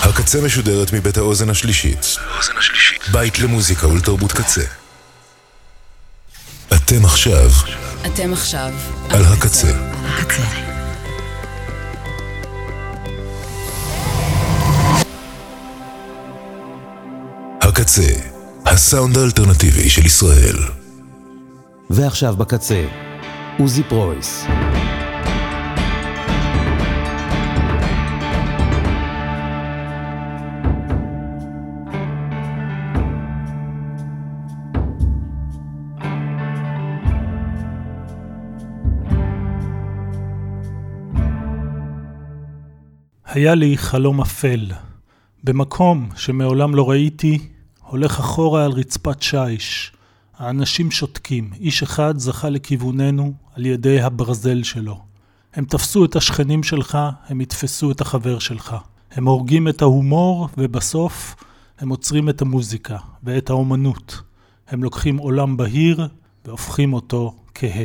הקצה משודרת מבית האוזן השלישית. בית למוזיקה ולתרבות קצה. אתם עכשיו על הקצה. הקצה, הסאונד האלטרנטיבי של ישראל. ועכשיו בקצה, עוזי פרויס. היה לי חלום אפל, במקום שמעולם לא ראיתי, הולך אחורה על רצפת שיש. האנשים שותקים, איש אחד זכה לכיווננו על ידי הברזל שלו. הם תפסו את השכנים שלך, הם יתפסו את החבר שלך. הם הורגים את ההומור ובסוף הם עוצרים את המוזיקה ואת האומנות. הם לוקחים עולם בהיר והופכים אותו כהה.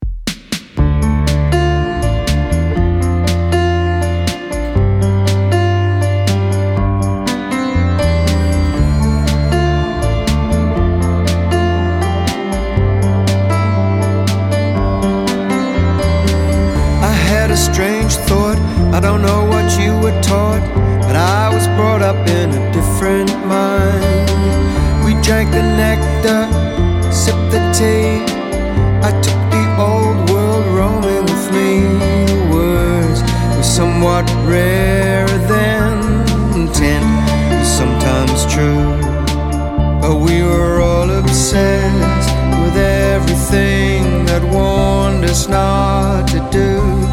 Strange thought, I don't know what you were taught, but I was brought up in a different mind. We drank the nectar, sipped the tea. I took the old world roaming with me. The words were somewhat rarer than intent was sometimes true, but we were all obsessed with everything that warned us not to do.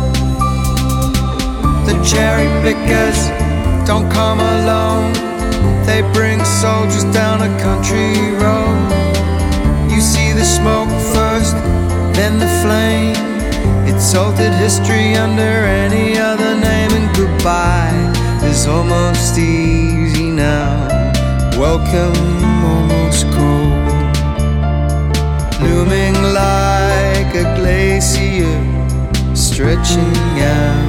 The cherry pickers don't come alone. They bring soldiers down a country road. You see the smoke first, then the flame. It's altered history under any other name. And goodbye is almost easy now. Welcome almost cold. Looming like a glacier stretching out,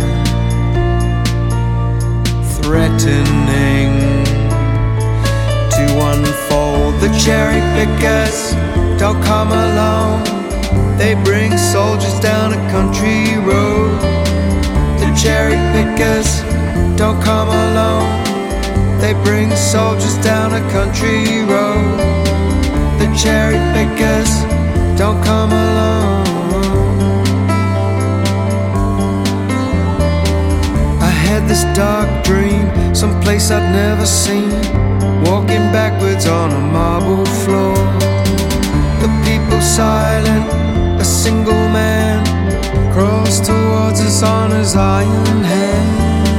threatening to unfold. The cherry pickers don't come alone. They bring soldiers down a country road. The cherry pickers don't come alone. They bring soldiers down a country road. The cherry pickers don't come alone. This dark dream, someplace I'd never seen, walking backwards on a marble floor. The people silent, a single man crawls towards us on his iron hand.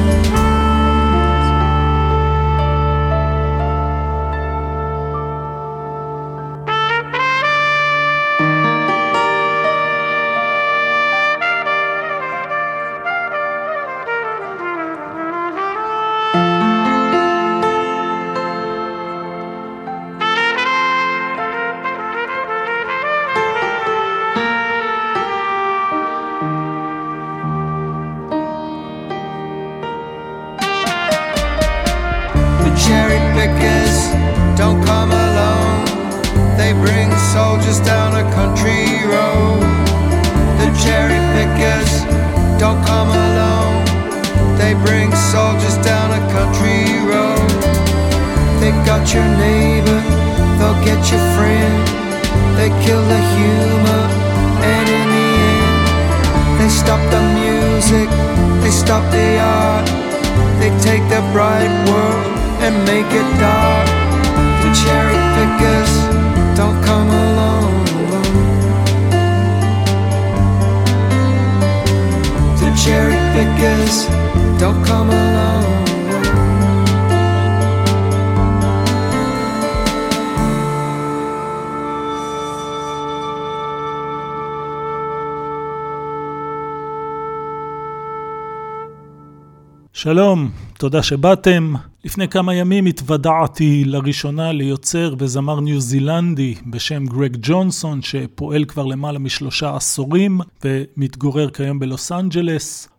שלום, תודה שבאתם. לפני כמה ימים התוודעתי לראשונה ליוצר וזמר ניו זילנדי בשם גרג ג'ונסון, שפועל כבר למעלה מ3 עשורים ומתגורר כיום בלוס אנג'לס.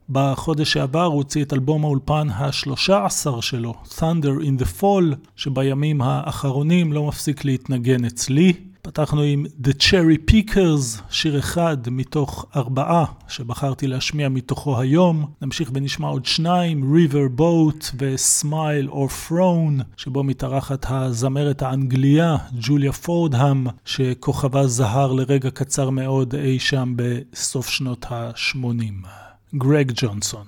בחודש שעבר הוא הוציא את אלבום האולפן ה-13 שלו, Thunder in the Fall, שבימים האחרונים לא מפסיק להתנגן אצלי. פתחנו עם The Cherry Pickers, שיר אחד מתוך 4 שבחרתי להשמיע מתוכו היום. נמשיך ונשמע עוד 2, River Boat ו-Smile or Frown, שבו מתארחת הזמרת האנגליה ג'וליה פורדהאם, שכוכבה זהר לרגע קצר מאוד אי שם בסוף שנות ה-80. גרג ג'ונסון.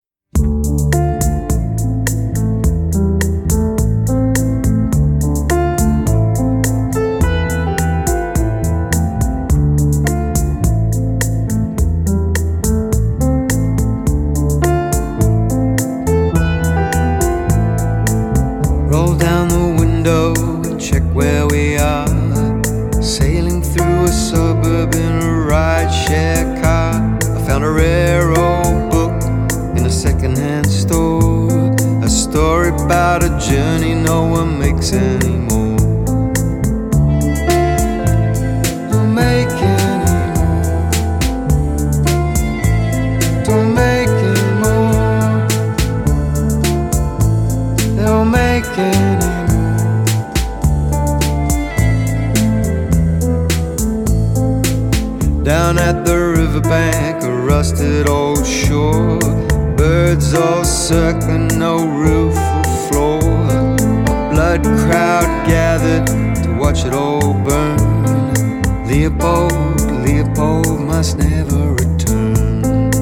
Where we are, sailing through a suburb in a ride-share car. I found a rare old book in a second-hand store, a story about a journey no one makes anymore. Don't make anymore. Don't make anymore. Don't make anymore. Down at the riverbank, a rusted old shore, birds all circling, no roof or floor. A blood crowd gathered to watch it all burn. Leopold, Leopold must never return.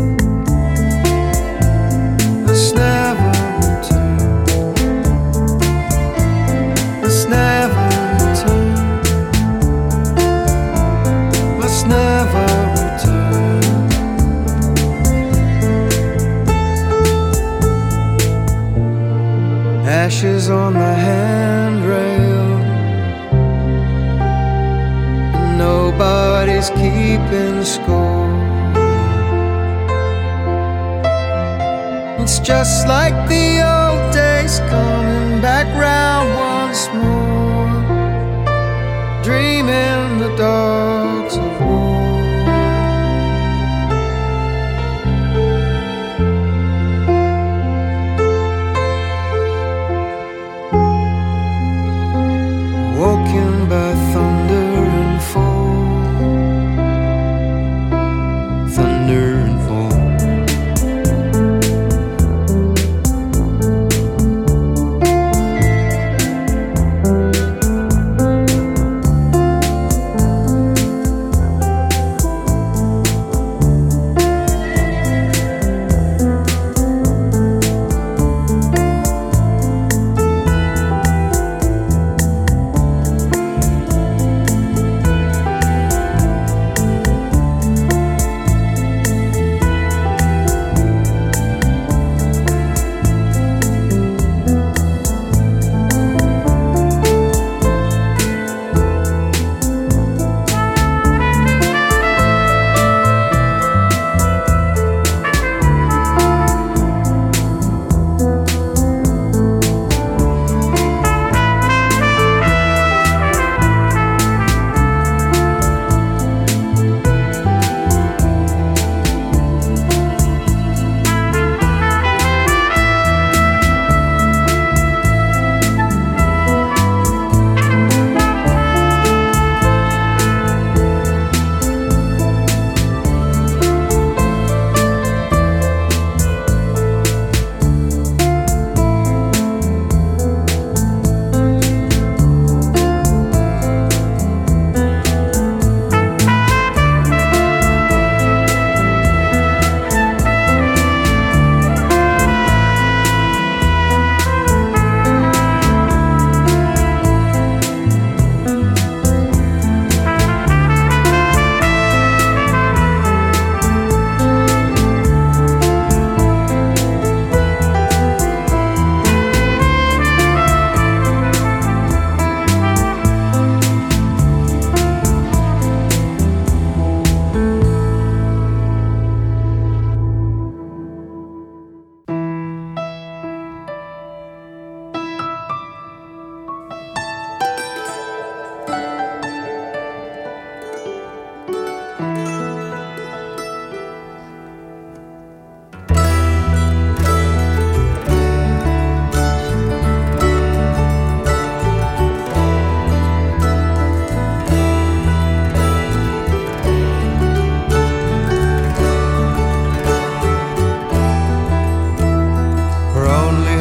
Must never return. Must never return. Must never return. Ashes on the handrail, and nobody's keeping score. It's just like the old days coming back round once more, dreaming the dogs of war. Woken by thunder and fall, thunder and fall.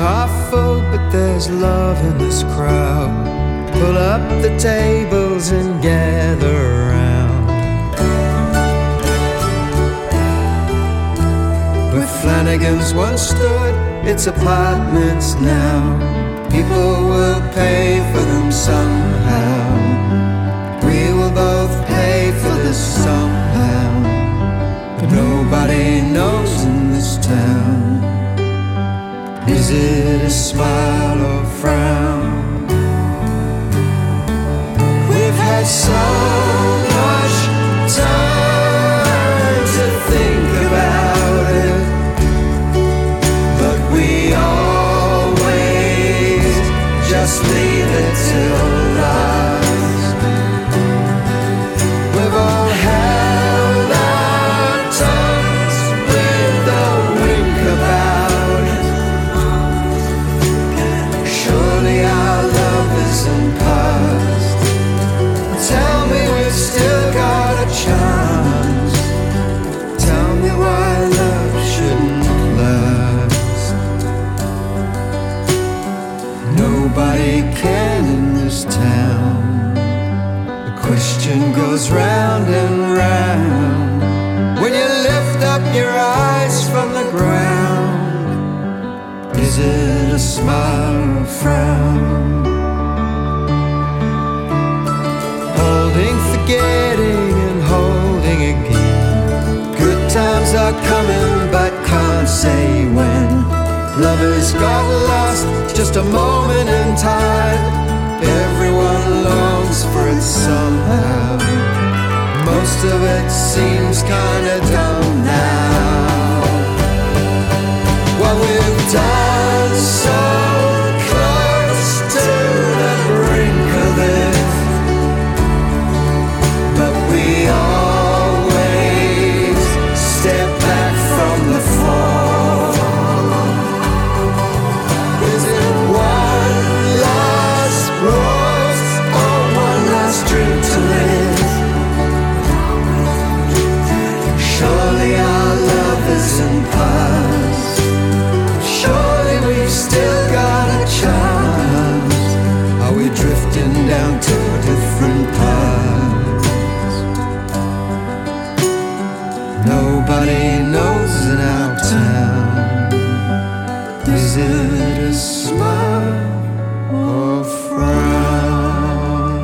are full, but there's love in this crowd. Pull up the tables and gather around. Where Flanagan's once stood, it's apartments now. People will pay for them somehow. We will both pay for this somehow. But nobody knows in this town. Is it a smile or frown? We've had so much time to think about it, but we always just leave it till last. We've all held our tongues with a wink about it. Surely our love isn't past. Tell me we've still got a chance. Tell me why love shouldn't last. Nobody can in this town. The question goes round and round. When you lift up your eyes from the ground, is it a smile or a frown? Holding, forgetting and holding again. Good times are coming but can't say when. Lovers got lost, just a moment in time. Everyone longs for it somehow. Most of it seems kinda dumb now. What we've done so close to the brink of it, but we always step back from the fall. Is it one last rose or one last drink to live? Surely our love isn't past. Surely we've still got a chance. Are we drifting down to different paths? Nobody knows in our town. Is it a smile or frown?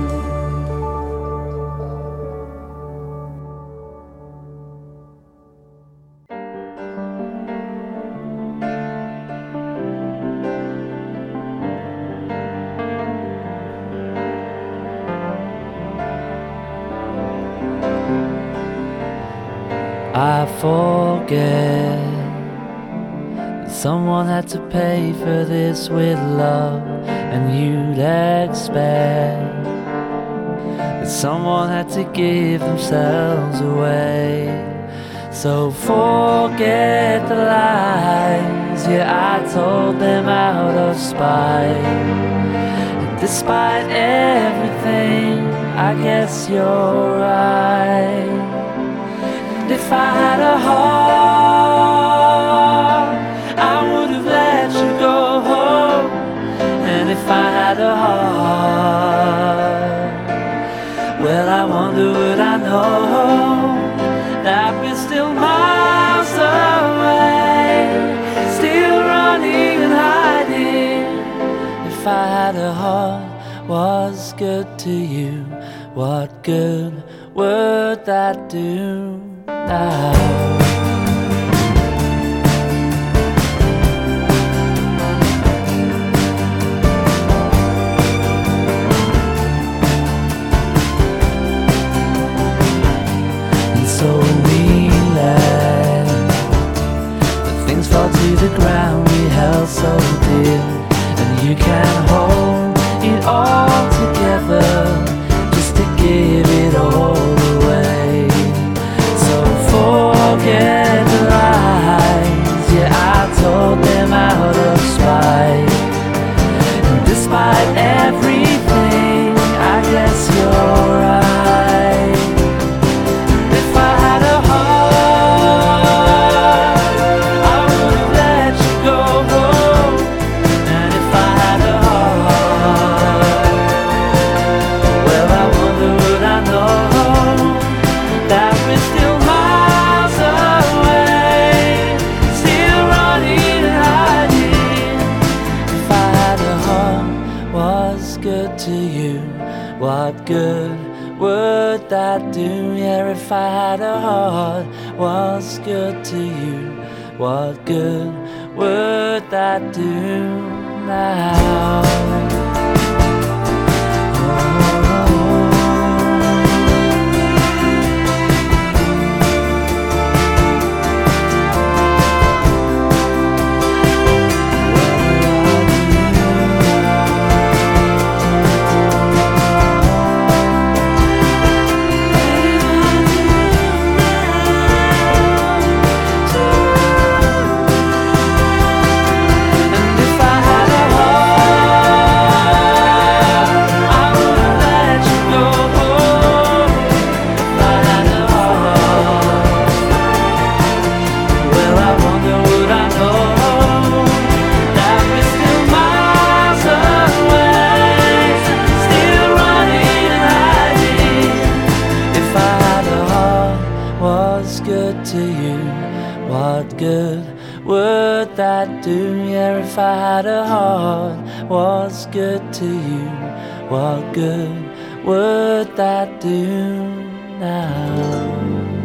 I forget that someone had to pay for this with love, and you'd expect that someone had to give themselves away. So forget the lies, yeah, I told them out of spite. And despite everything, I guess you're right. If I had a heart, I would have let you go home. And if I had a heart, well, I wonder would I know that we're still miles away, still running and hiding. If I had a heart was good to you, what good would that do now? So we let the things fall to the ground we held so dear, and you can hold it all together just to give it all away. So forget good to you? What good would that do? Yeah, if I had a heart, what's good to you? What good would that do now? Do, yeah, if I had a heart, what's good to you? What good would that do now?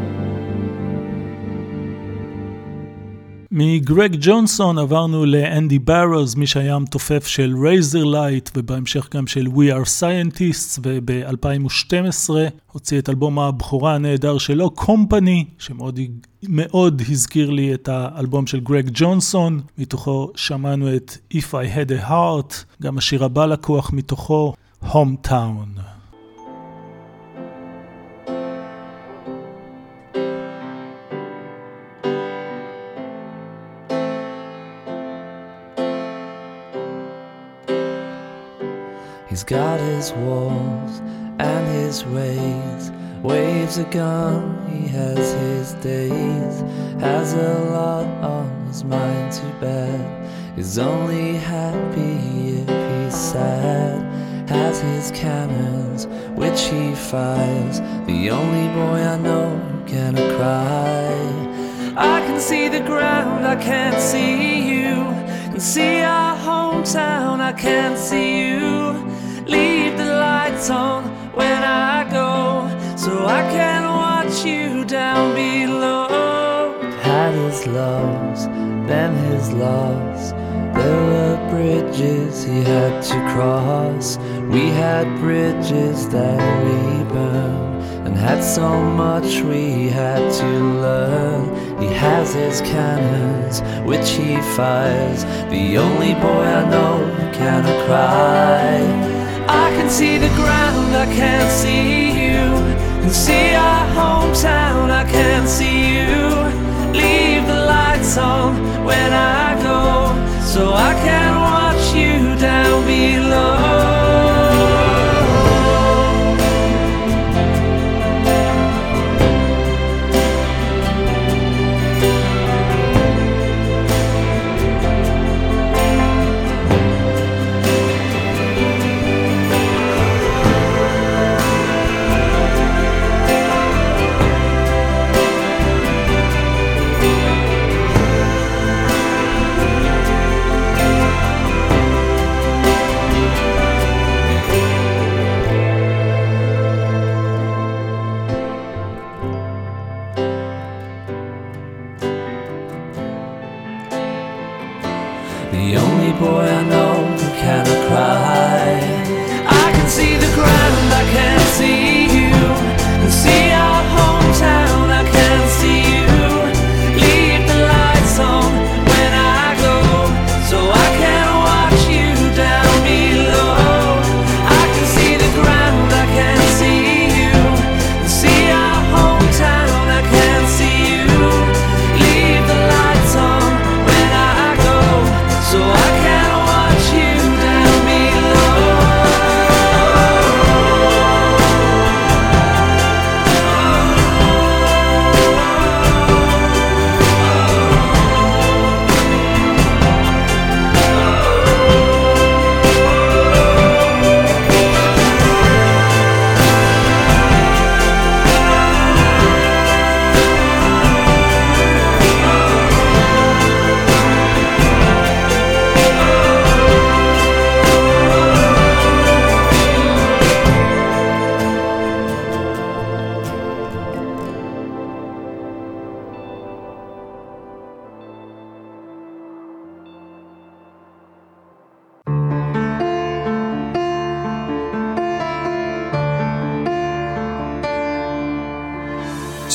מגרג ג'ונסון עברנו לאנדי ברוז, מי שהיה המתופף של רייזר לייט ובהמשך גם של We Are Scientists, וב-2012 הוציא את אלבום הבכורה הנהדר שלו, Company, שמאוד הזכיר לי את האלבום של גרג ג'ונסון. מתוכו שמענו את If I Had a Heart, גם השיר הבא לקוח מתוכו, Hometown. He's got his walls and his ways, waves a gun, he has his days, has a lot on his mind to bear, is only happy if he's sad, has his cannons which he fires, the only boy I know who cannot cry. I can see the ground, I can't see you, can see our hometown, I can't see you. Leave the lights on when I go, so I can watch you down below. Had his loves, then his loss. There were bridges he had to cross. We had bridges that we burned, and had so much we had to learn. He has his cannons, which he fires, the only boy I know who cannot cry. I can see the ground, I can't see you, can see our hometown, I can't see you. Leave the lights on when I go, so I can watch you down below.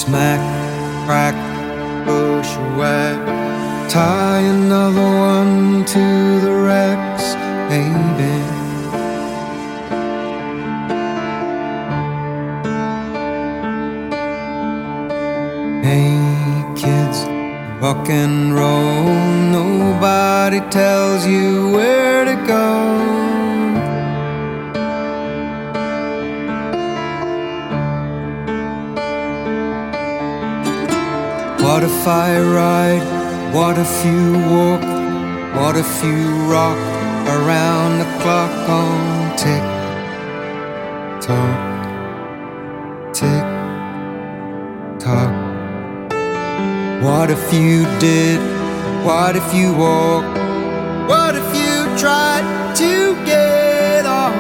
Smack, crack, bushwhack, tie another one to the wrecks, baby. Hey kids, rock and roll, nobody tells you where to go. What if I ride? What if you walk? What if you rock around the clock on tick tock, tick tock? What if you did? What if you walked? What if you tried to get on?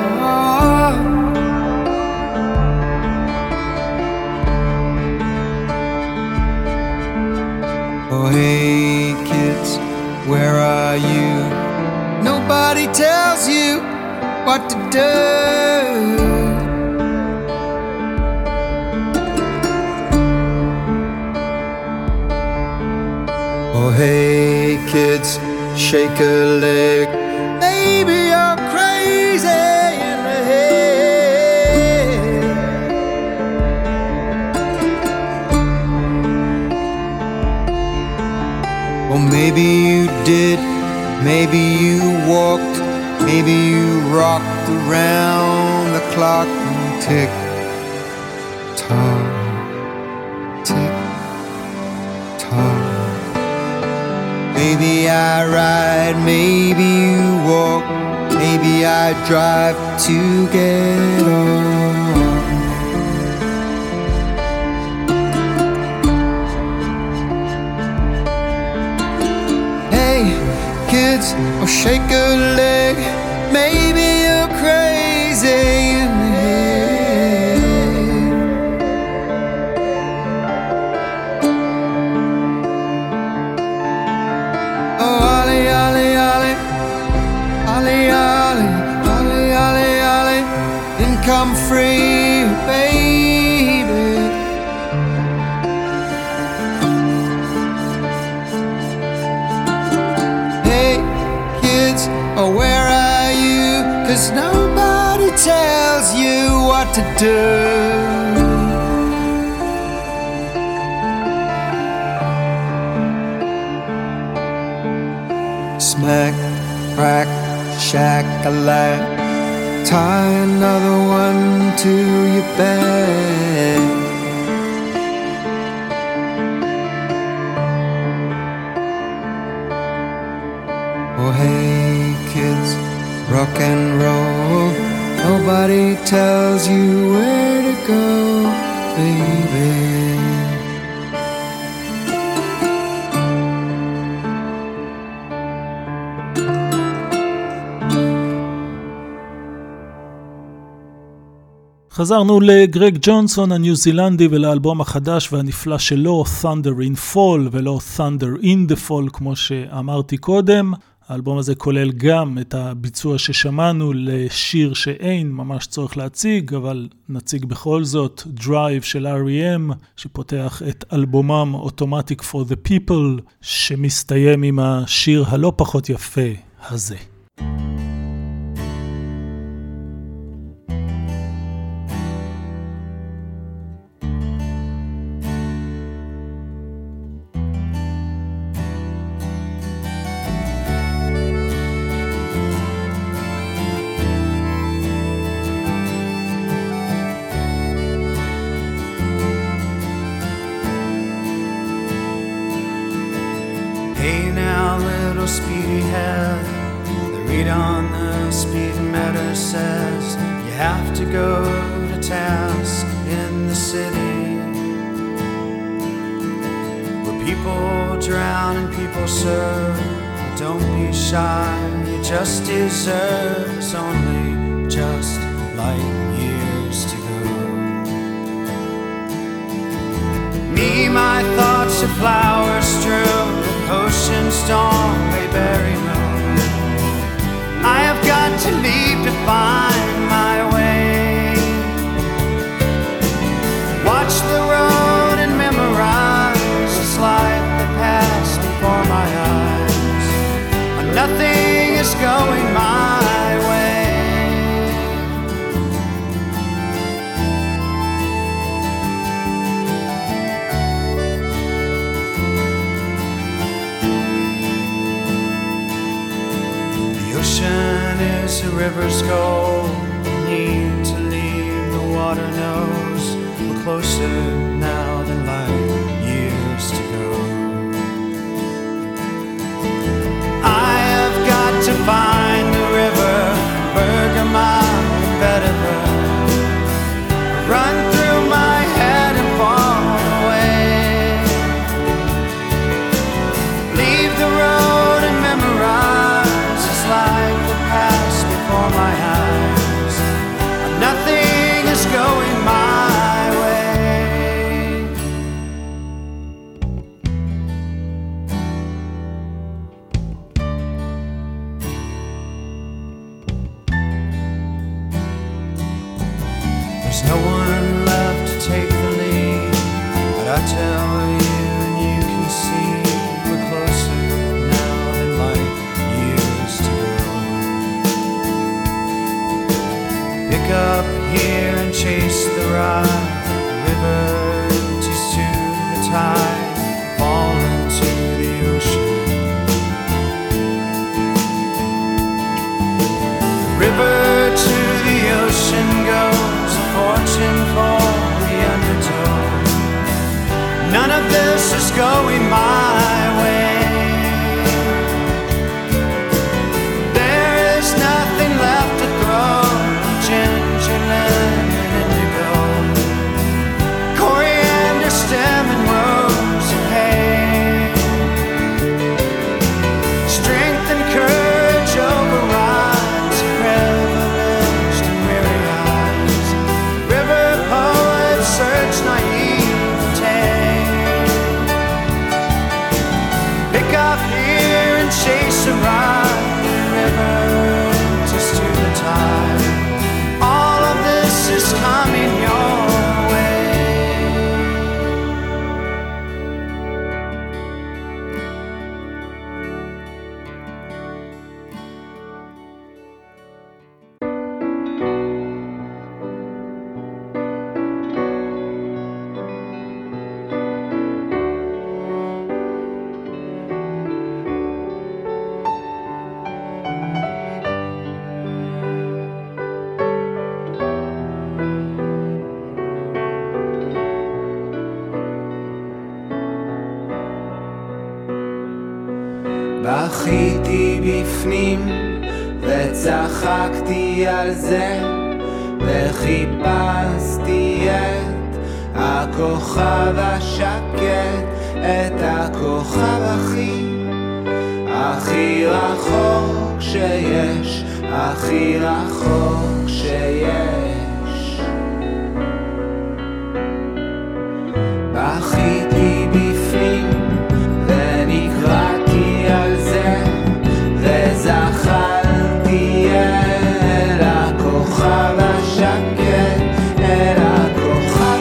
Oh hey kids, where are you? Nobody tells you what to do. Oh hey kids, shake a leg. Maybe you're crazy in the head. Or maybe you did, maybe you walked, maybe you rocked around the clock and tick tock, tick tock. Maybe I ride, maybe you walk, maybe I drive to get on. Hey, kids, oh shake a leg, maybe you're crazy in the head. Oh, ollie, ollie, ollie, ollie, ollie, ollie, ollie, ollie, income free, baby. Hey, kids, oh, where are you? 'Cause nobody tells you what to do. Smack, crack, shack-a-lack, tie another one to your back. Oh hey kids, rock and roll, nobody tells you where to go, baby. חזרנו לגרג ג'ונסון הניו זילנדי ולאלבום החדש והנפלא שלו, Thunder in Fall ולא Thunder in the Fall כמו שאמרתי קודם. האלבום הזה כולל גם את הביצוע ששמענו לשיר שאין ממש צורך להציג, אבל נציג בכל זאת, Drive של R.E.M. שפותח את אלבומם Automatic for the People, שמסתיים עם השיר הלא פחות יפה הזה. Speedy head, the read on the speed meter says you have to go to task in the city where people drown and people serve. Don't be shy, you just deserve. It's only just light years to go. Me, my thoughts are flowers strewn, ocean storm may bury me. I have got to leave to find my way. Watch the road in memory. ocean is a river's goal. Need to leave, the water knows we're closer now than light years to go. I have got to find the river, Bergamot and Vetiver, run through my head and fall away. Leave the road and memorize this life that passed before my eyes. Nothing is going my way. There's no one left to take the lead, but I tell you and you can see we're closer now than light years to go. Pick up here and chase the ride. The river empties to the tide, fall into the ocean. The river to the ocean goes, a fortune for the undertow. None of this is going my way. There is nothing left to throw. Ginger, lemon, indigo, coriander, stem, and rose of hay. Strength and courage overrides privileged and weary eyes. River poets search naivete. Pick up here and chase a ride. The river empties to the tide. All of this is coming your way. בכיתי בפנים וצחקתי על זה וחיפשתי את הכוכב השקט, את הכוכב הכי רחוק שיש, הכי רחוק שיש. בכיתי בפנים ונקרעתי על זה וזחלתי אל הכוכב השקט, אל הכוכב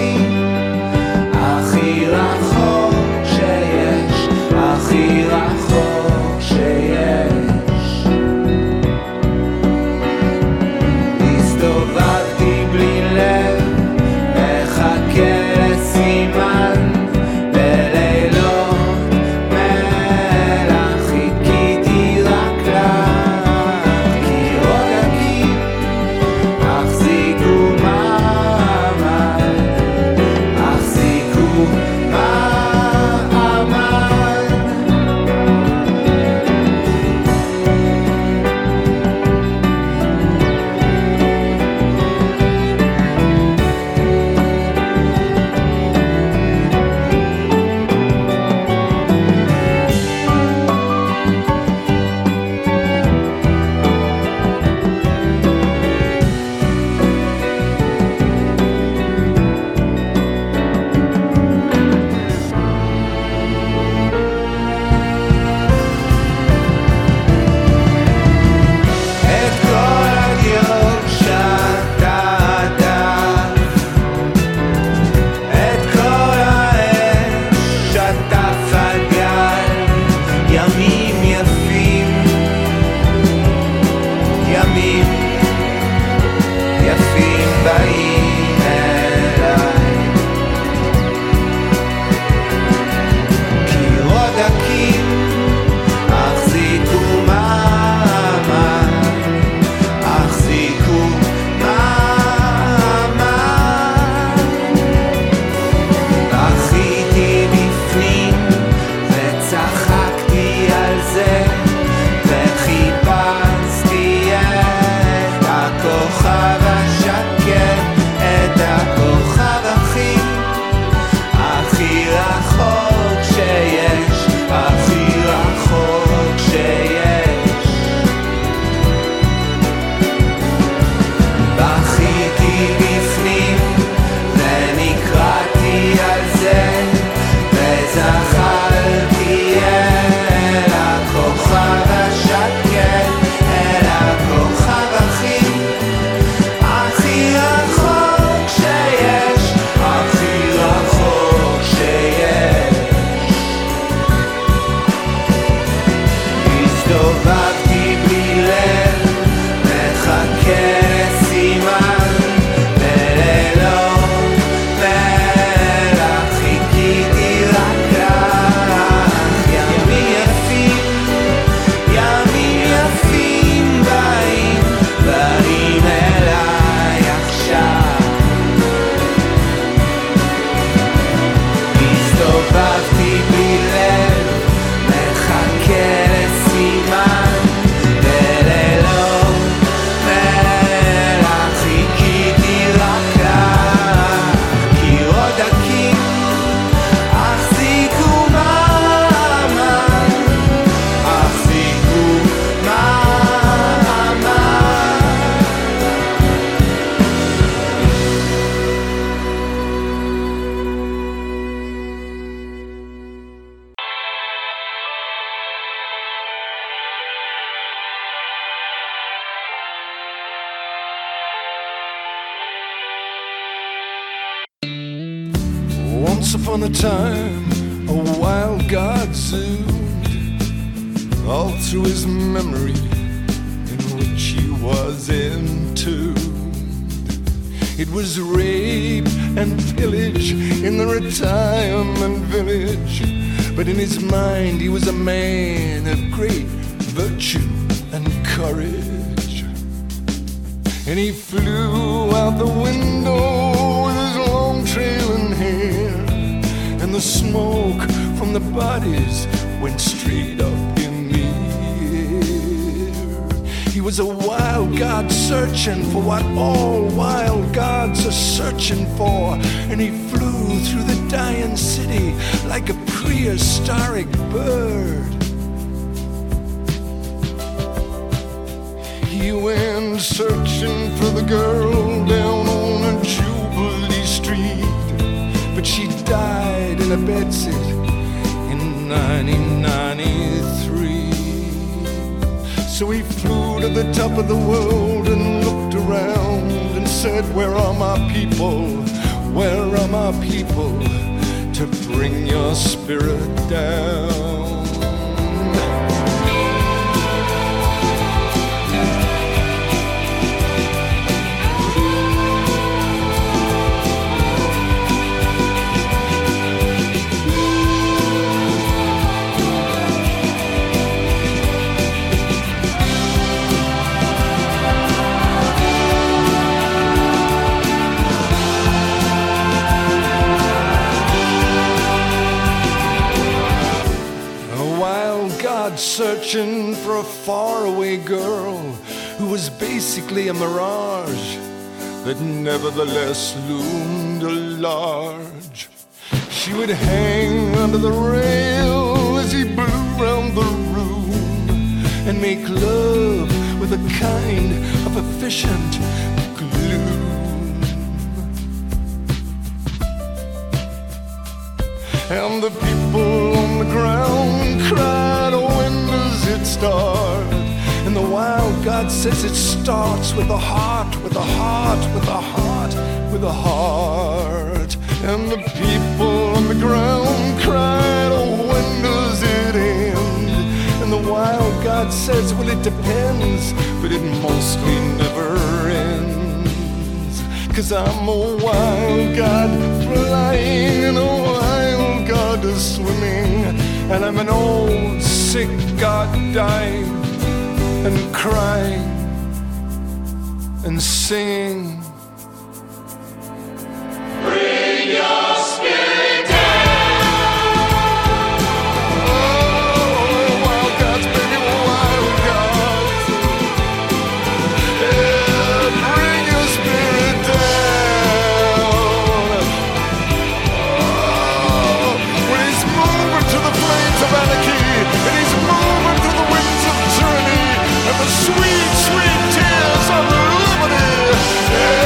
הכי רחוק שיש, הכי רחוק שיש. הסתובבתי upon a time, a wild god zoomed all through his memory, in which he was entombed. It was rape and pillage in the retirement village, but in his mind he was a man of great virtue and courage. And he flew out the window with his long trailing hair, and the smoke from the bodies went straight up in the air. He was a wild god searching for what all wild gods are searching for, and he flew through the dying city like a prehistoric bird. He went searching for the girl down on a Jubilee Street, but she died in a bedsit in 1993. So he flew to the top of the world and looked around and said, where are my people? Where are my people to bring your spirit down? Searching for a faraway girl who was basically a mirage that nevertheless loomed large. She would hang under the rail as he blew round the room and make love with a kind of efficient gloom. And the people on the ground cried, oh, when does it start? And the wild god says it starts with a heart, with a heart, with a heart, with a heart. And the people on the ground cried, oh, when does it end? And the wild god says, well, it depends, but it mostly never ends. 'Cause I'm a wild god flying and a wild god is swimming, and I'm an old sick god dying and crying and singing. Bring your spirit down. Oh, wild gods, baby, wild gods. Yeah, bring your spirit down. Oh, when he's moving to the flames of anarchy, and he's moving to the winds of tyranny, and the sweet, sweet tears of liberty. Yeah.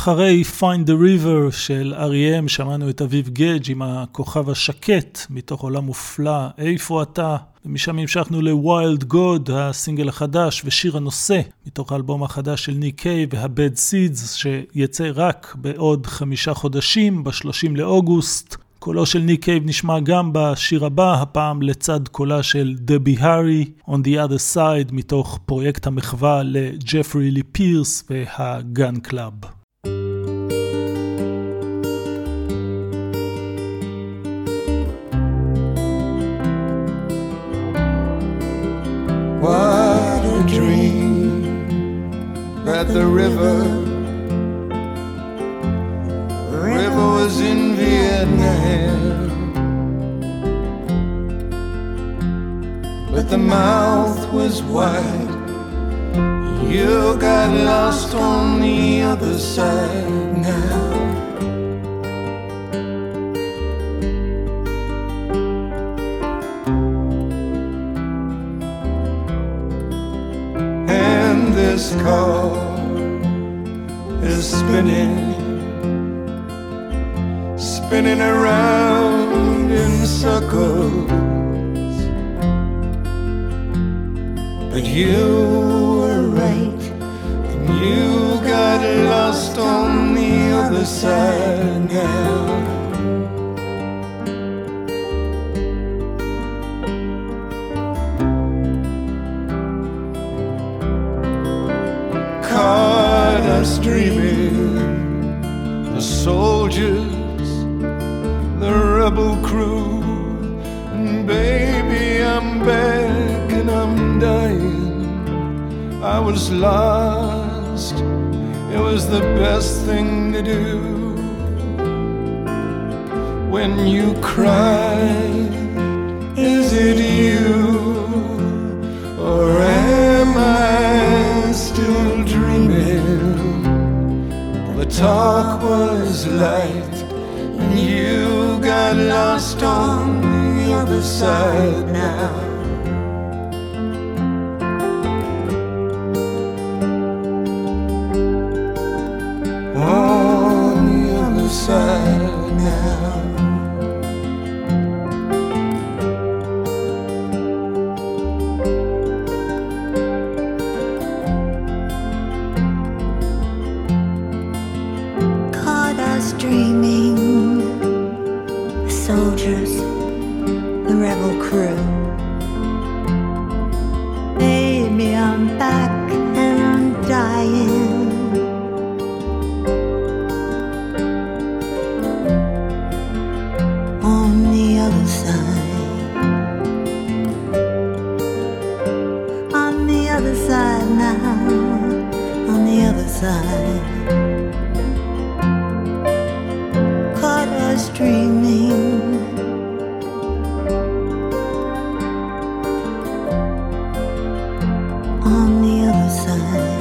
אחרי Find the River של R.E.M. שמענו את אביב גדג' עם הכוכב השקט מתוך עולם מופלא, איפה אתה? ומשם המשכנו ל-Wild God, הסינגל החדש ושיר הנושא מתוך האלבום החדש של ניק קייב וה-Bad Seeds שיצא רק בעוד 5 חודשים, ב-30 לאוגוסט. קולו של ניק קייב נשמע גם בשיר הבא, הפעם לצד קולה של דבי הארי, On the Other Side, מתוך פרויקט המחווה לג'פרי לי פירס והגן קלאב. What a dream that the river was in Vietnam, but the mouth was wide. You got lost on the other side now. And this car is spinning around in circles, but you were right, and you got lost on the other side now. Caught us dreaming, the soldiers, the rebel crew, and baby I'm back and I'm dying. I was lost, it was the best thing to do. When you cried, is it you, or am I still dreaming? The talk was light, and you got lost on the other side now. On the other side now. Dreaming, the soldiers, the rebel crew. Baby, I'm back and I'm dying. On the other side, on the other side now, on the other side. Dreaming, on the other side.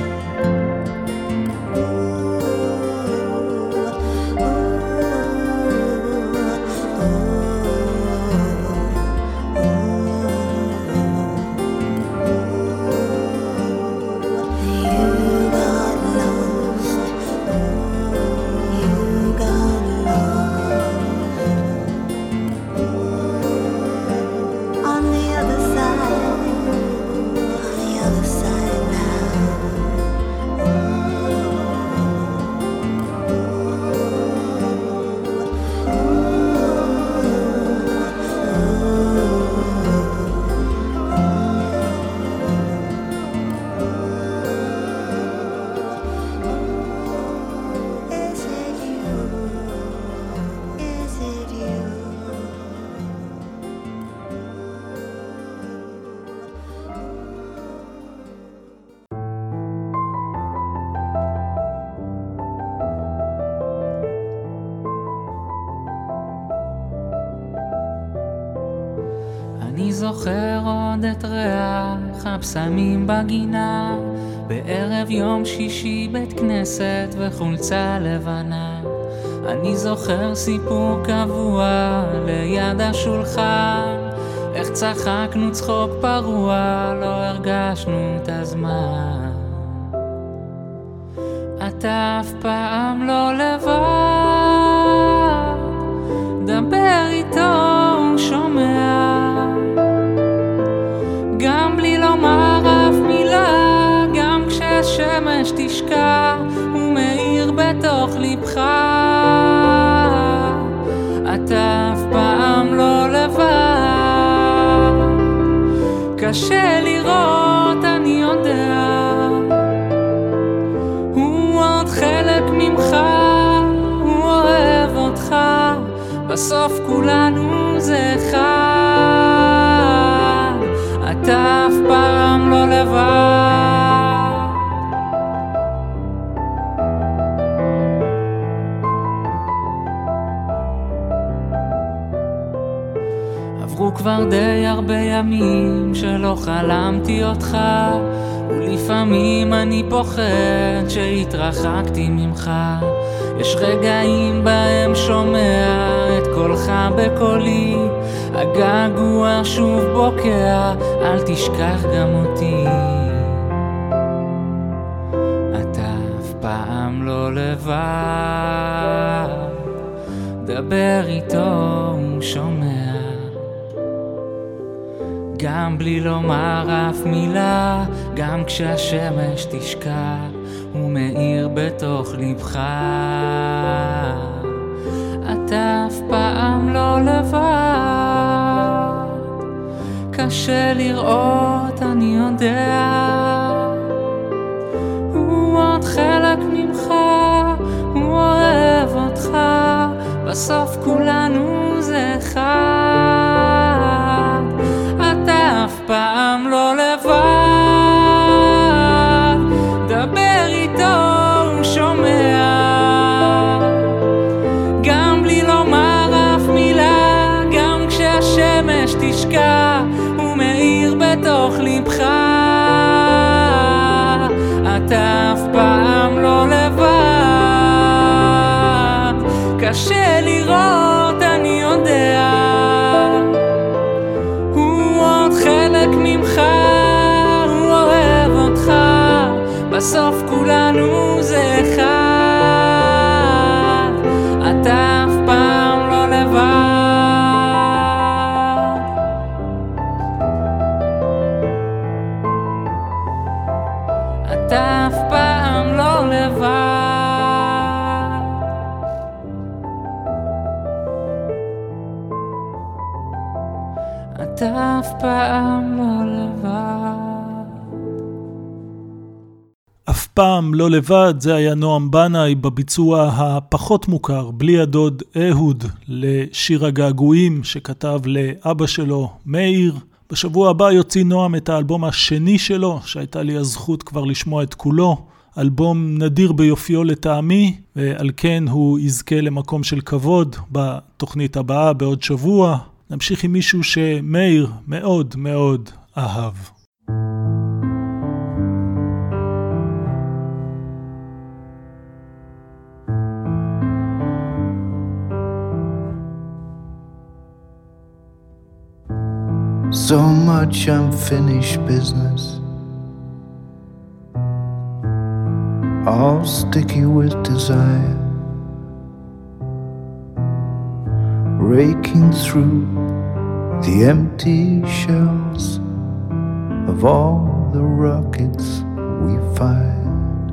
אני זוכר עוד את ריח הפסמים בגינה, בערב יום שישי בית כנסת וחולצה לבנה. אני זוכר סיפור קבוע ליד השולחן, איך צחקנו צחוק פרוע, לא הרגשנו את הזמן. את אתה אף פעם לא לבד, דבר איתו, הוא שומע, גם בלי לומר אף מילה, גם כשהשמש תשקע, הוא מאיר בתוך לבך. אתה אף פעם לא לבד, קשה לראות, אני יודע, הוא עוד חלק ממך, הוא אוהב אותך, בסוף כולנו זה אחד, אתה אף פעם לא לבד. עברו כבר די הרבה ימים שלא חלמתי אותך, ולפעמים אני פוחד שהתרחקתי ממך. יש רגעים בהם שומע את קולך בקולי, הגעגוע שוב בוקע, אל תשכח גם אותי. אתה אף פעם לא לבד, דבר איתו, הוא שומע, גם בלי לומר אף מילה, גם כשהשמש תשקע, הוא מאיר בתוך לבך. אתה אף פעם לא לבד, קשה לראות, אני יודע, הוא עוד חלק ממך, הוא אוהב אותך, בסוף כולנו זה אחד, אתה אף פעם לא לבד, דבר איתו, הוא שומע, גם בלי לומר אף מילה, גם כשהשמש תשקע, הוא מאיר בתוך לבך. אתה אף פעם לא לבד, קשה לראות, אני יודע, הוא עוד חלק ממך, הוא אוהב אותך, בסוף כולנו זה אחד, אתה אף פעם לא לבד. אתה אף פעם לא לבד, אתה אף פעם לא לבד. אף פעם לא לבד, זה היה נועם בנאי בביצוע הפחות מוכר, בלי הדוד אהוד, לשיר הגעגועים שכתב לאבא שלו מאיר. בשבוע הבא יוציא נועם את האלבום השני שלו, שהייתה לי הזכות כבר לשמוע את כולו, אלבום נדיר ביופיו לטעמי, ועל כן הוא יזכה למקום של כבוד בתוכנית הבאה בעוד שבוע. נמשיך עם מישהו שמאיר מאוד מאוד אהב. So much unfinished business, all sticky with desire, raking through the empty shells of all the rockets we fired.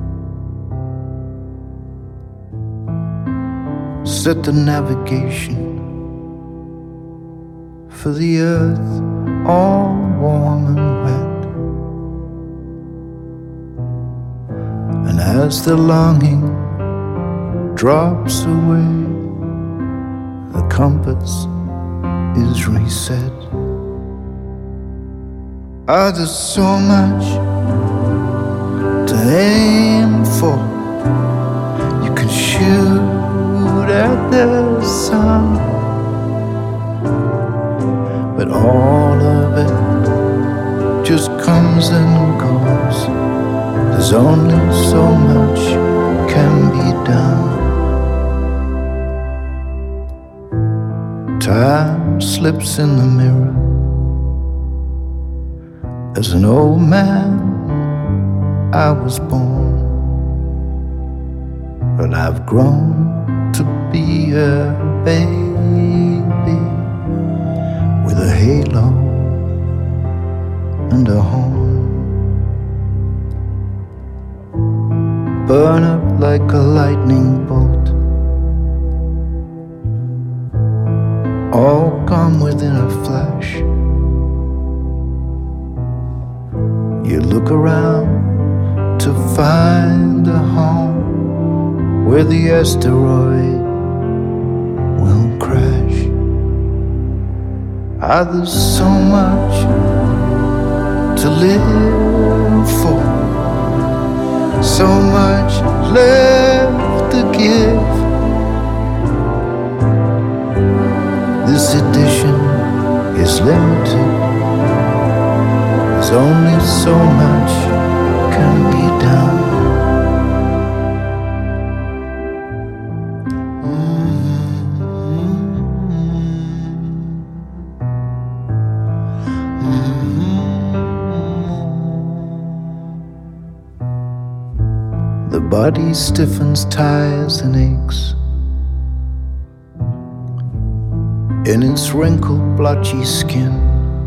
Set the navigation for the earth all warm and wet, and as the longing drops away, the compass is reset. Ah, there's so much to aim for. You can shoot at the sun, but all of it just comes and goes. There's only so much can be done. Time slips in the mirror. As an old man I was born, but I've grown to be a baby with a halo and a horn. Burn up like a lightning bolt, all gone within a flash. You look around to find a home where the asteroid will crash. Ah, there's so much to live for, so much left to give. This edition is limited. There's only so much can be done. The body stiffens, tires and aches. In its wrinkled, blotchy skin,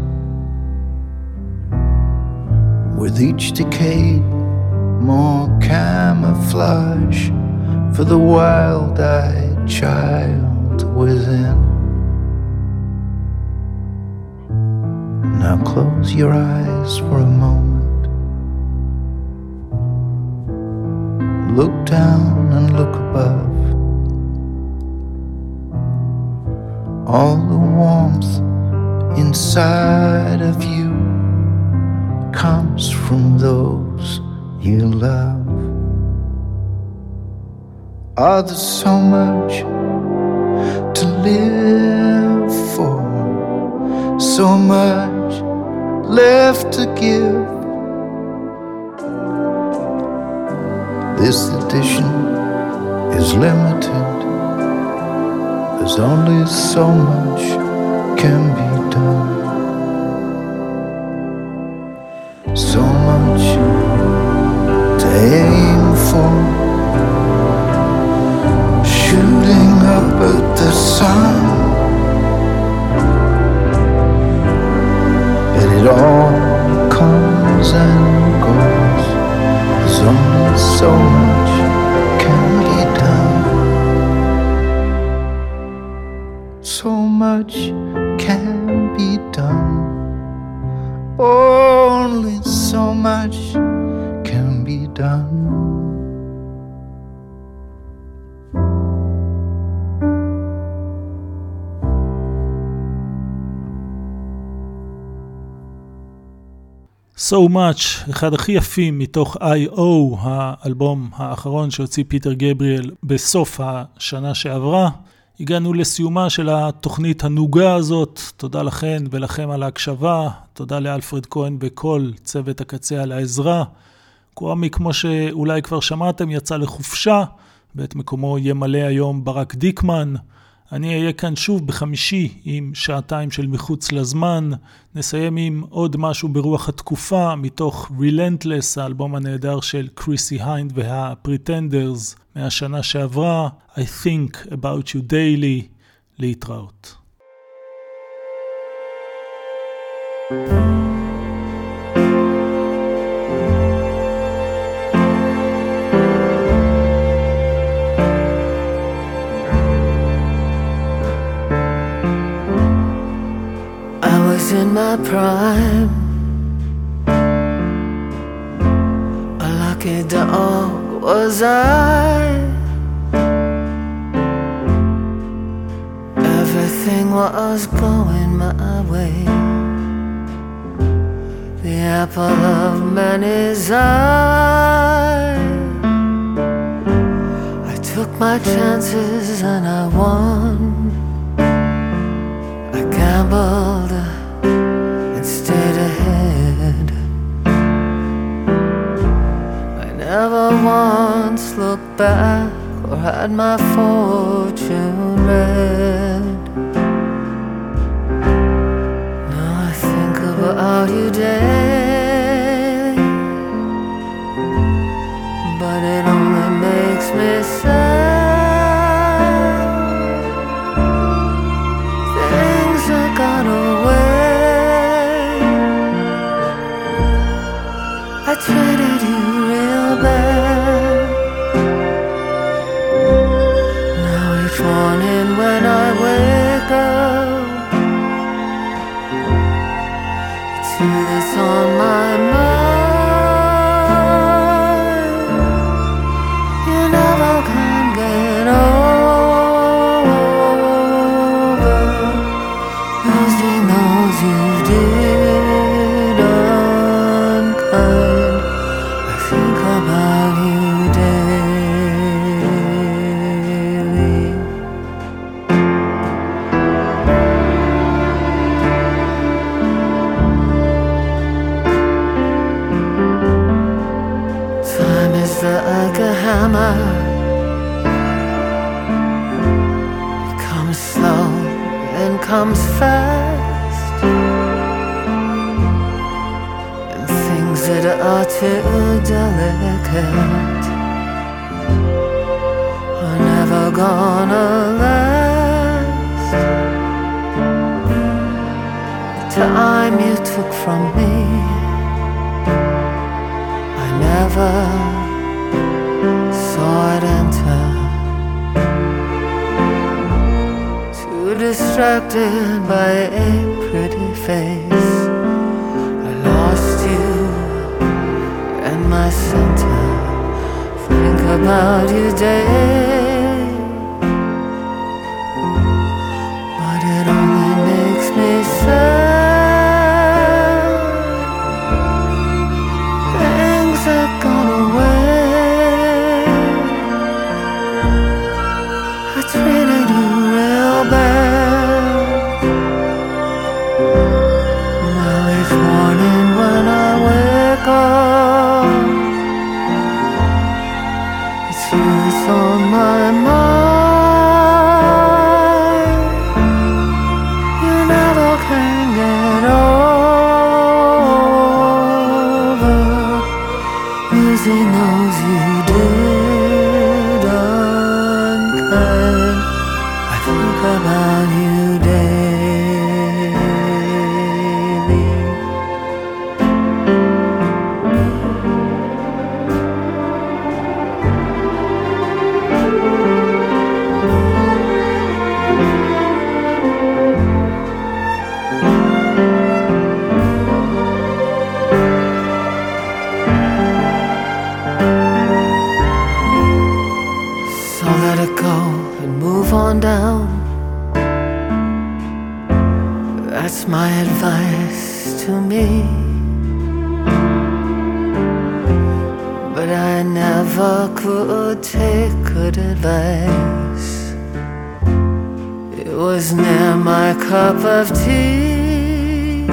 with each decade more camouflage for the wild-eyed child within. Now close your eyes for a moment, look down and look above. All the warmth inside of you comes from those you love. Ah, there's so much to live for, so much left to give. This edition is limited. There's only so much can be done. So much to aim for, shooting up at the sun. But it all comes and goes. There's only so much can be done. So much can be done. Only so much can be done. So Much, אחד הכי יפים מתוך I.O, האלבום האחרון שהוציא פיטר גבריאל בסוף השנה שעברה. הגענו לסיומה של התוכנית הנוגה הזאת. תודה לכן ולכם על ההקשבה. תודה לאלפרד כהן בכל צוות הקצה על העזרה. קוואמי, כמו שאולי כבר שמעתם, יצא לחופשה, ואת מקומו ימלא היום ברק דיקמן. אני אהיה כאן שוב בחמישי עם שעתיים של מחוץ לזמן. נסיים עם עוד משהו ברוח התקופה מתוך Relentless, האלבום הנהדר של קריסי היינד והפריטנדרס מהשנה שעברה. I think about you daily. להתראות. In my prime, a lucky dog was I. Everything was going my way, the apple of many's eye. I took my chances and I won. I gambled, stayed ahead. I never once looked back or had my fortune read. Now I think about you daily, but it only makes me sad. treated you real bad. Now each morning when I wake up, it's you that's on my mind. You never can get over losing those you did unkind. I think about you daily. Time is like a hammer. It comes slow and comes fast, and things that are too delicate are never gonna last. The time you took from me, I never saw it enter. Too distracted by a pretty face, I lost you and my center. Think about you day, but it only makes me sad. Things that gone away, I treated you real bad. Now each morning when I wake up, it's you that's on my mind. You never can get over losing those you did unkind. I think about you daily. So let it go and move on down. That's my advice to me. But I never could take good advice. It was near my cup of tea.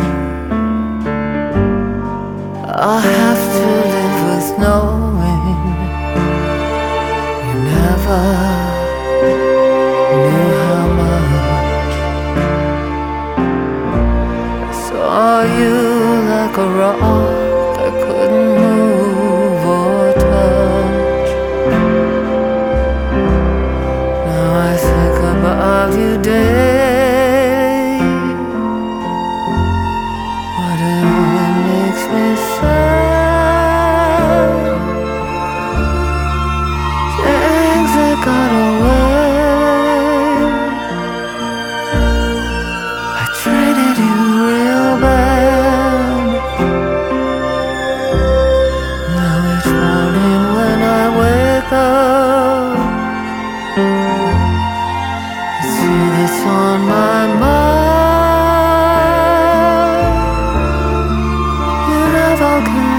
I'll have to live with knowing you never knew how much I saw you like a rock I couldn't move or touch. Now I think about you day, but it only makes me sad. Things that got away, I treated you real bad. Now each morning when I wake up, it's you that's on my mind. You never can